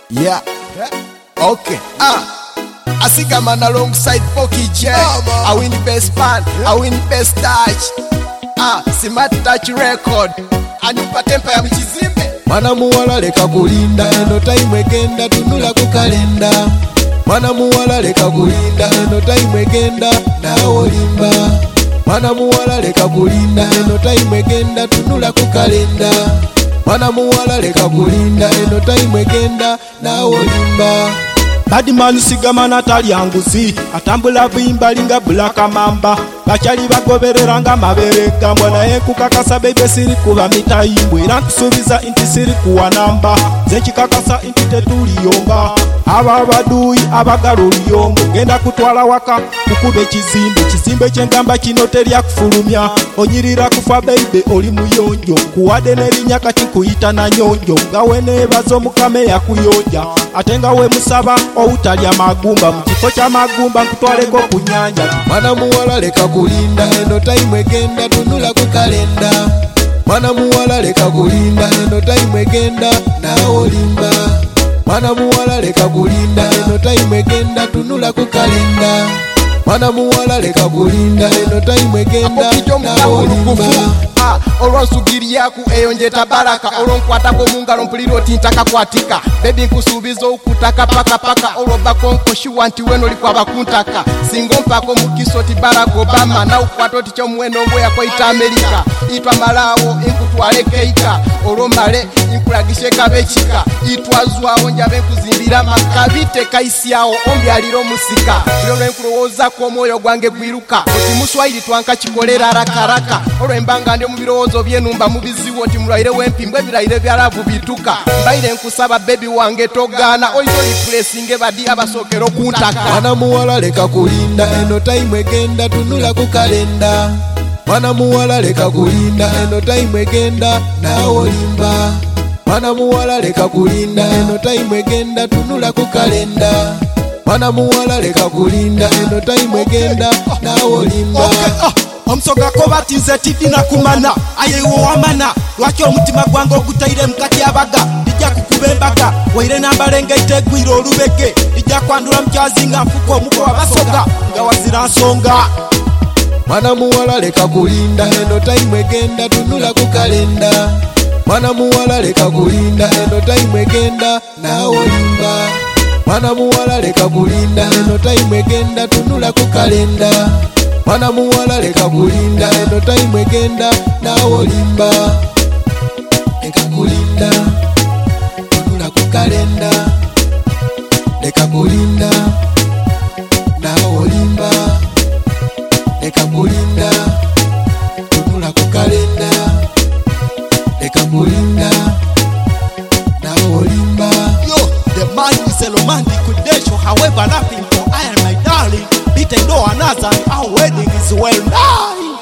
Yeah. Okay. I think I'm on alongside Pocky J. I win the best pan. I win the best touch. Smart touch record. Anipa tempa ya mchizimbe. Mwana muwala leka kulinda, eno time egenda tunula ku kalenda. Mwana muwala leka kulinda, eno time egenda nawe olimba. Mwana muwala leka kulinda, eno time egenda tunula ku kalenda. Mwana muwala leka kulinda, eno time egenda nawe olimba. Badman sigamana talyanguzi atambula bimba linga bulaka mamba bachali bagoberera nga mabere gambwa naye kukakasa bebe siri kuba mitayimbwe era nkusubiza inti siri kuwa namba zekikakasa inti tetuliyomba aba baduyi abagala oluyombo genda kutwala waka kukube ekizimbe kyengamba kino teryakufulumya onyirira kufa beibe oli muyonjo kuwadde n'erinnya kati nkuyita na nyonjo nga we neebaza omukame yakuyonja ate nga we musaba outalya magumba mu kifo kya magumba nkutwaleko ku nnyanja. Mwana muwala leka kulinda, eno time egenda tunula ku kalenda. Mwana muwala leka kulinda, eno time egenda nawe olimba. Mwana muwala leka kulinda, eno time egenda tunula ku kalenda. Mwana muwala leka kulinda, eno time egenda nawe olimba. Olwonsugiri yaku eyonjeta baraka olwonkwatako mungalo mpulira oti ntakakwatika bebi nkusuubiza okutaka paka olwobako nkoshiwa nti weno likwaba kuntaka singa ompako mukiso ti Barack Obama nawukwata oti kyomuweno ogweyakwaita Amerika itwa malawo inkutwale keika olwomale inkulagishe kabekika itwazwawo njabe nkuzimbira makabite kaisyawo ombyalira omusika lero lwenkulowoozako omwoyo gwange gwiruka oti muswahili twanka kikolera rakaraka olwembanga ndi mubirowoozo byenumba mubiziwo nti mulwaire w'empimbwe ebirayire byalavu bituka mbaire nkusaba bebi wange togaana oyitoli pulesinge badi abasookera okuntaka. Mwana muwala leka kulinda, eno time egenda tunula ku kalenda. Mwana muwala leka kulinda, eno time egenda nawe olimba. Mwana muwala leka kulinda, eno time egenda tunula ku kalenda. Mwana muwala leka kulinda, eno time egenda nawe olimba. Omusoga ko batize TV nakumana ayewo wamana lwaki omutima gwange ogutaire mukati abaga lijja kukuba embaga waire n'ambalenge itegwire olubege lijja kwandula mukyazi nga nfuka omuko wabasoga nga wazira nsonga. Mwana muwala leka kulinda, eno time egenda tunula ku kalenda. Mwana muwala leka kulinda, eno time egenda nawe olimba. Mwana muwala leka kulinda, eno time egenda tunula ku kalenda. Mwana muwala leka kulinda, eno time egenda nawe olimba. Leka kulinda tunula ku kalenda. Leka kulinda nawe olimba. Leka kulinda tunula ku kalenda. Leka kulinda nawe olimba. Yo, the man is a romantic kudesho, however nothing for I and my darling. Bite ndo anaza, our wedding is well done.